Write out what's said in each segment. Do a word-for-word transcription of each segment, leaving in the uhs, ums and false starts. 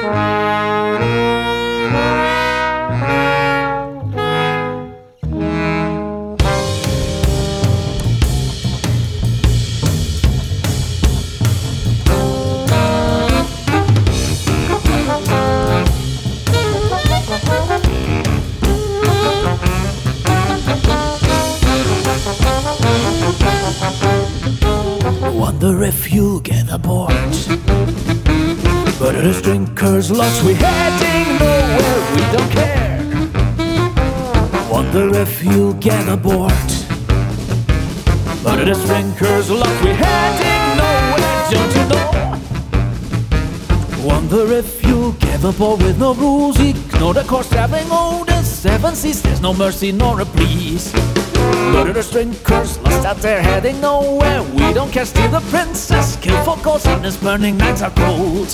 Wonder if you'll get aboard. But the drinkers lost, we're heading nowhere, we don't care. Wonder if you'll get aboard. But the drinkers lost, we're heading nowhere, don't you know? Wonder if you'll get aboard with no rules, ignore the course, traveling all the seven seas. There's no mercy nor a please. But the drinkers lost out there, heading nowhere, we don't care. Steal the princess, kill for gold, and his burning nights are cold.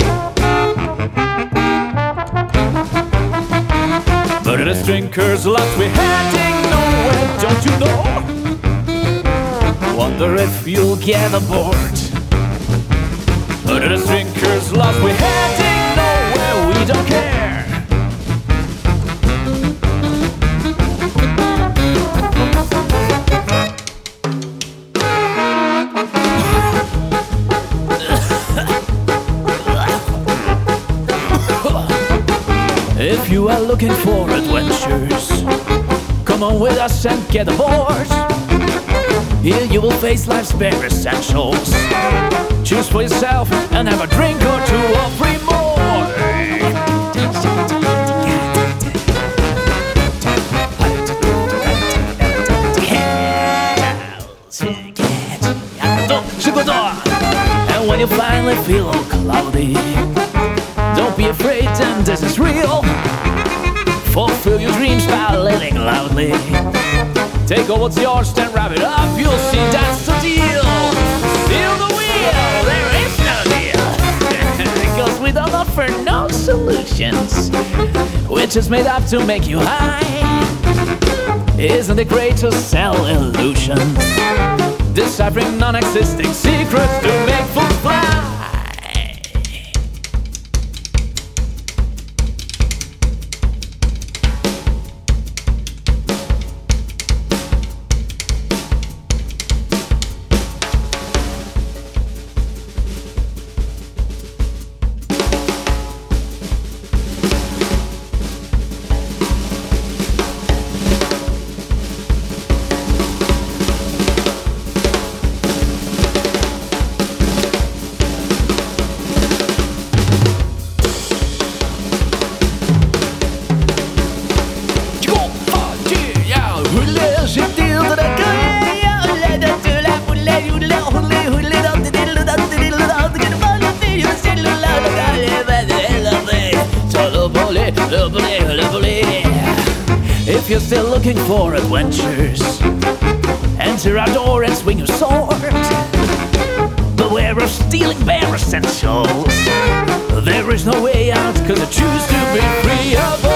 But the drinkers lost, we're heading nowhere, don't you know? Wonder if you'll get aboard. But the drinkers lost, we're heading nowhere, we don't care. If you are looking for adventures, come on with us and get aboard. Here you will face life's bare essentials. Choose for yourself and have a drink or two or three more. And when you finally feel all cloudy, don't be afraid, and this is real. Fulfill your dreams by living loudly. Take all what's yours, then wrap it up. You'll see that's the deal. Steal the wheel, there is no deal. Because we don't offer no solutions. We're just made up to make you high. Isn't it great to sell illusions? Deciphering non-existing secrets to make fools fly. If you're still looking for adventures, enter our door and swing your sword. Beware of stealing bare essentials. There is no way out, cause I choose to be free of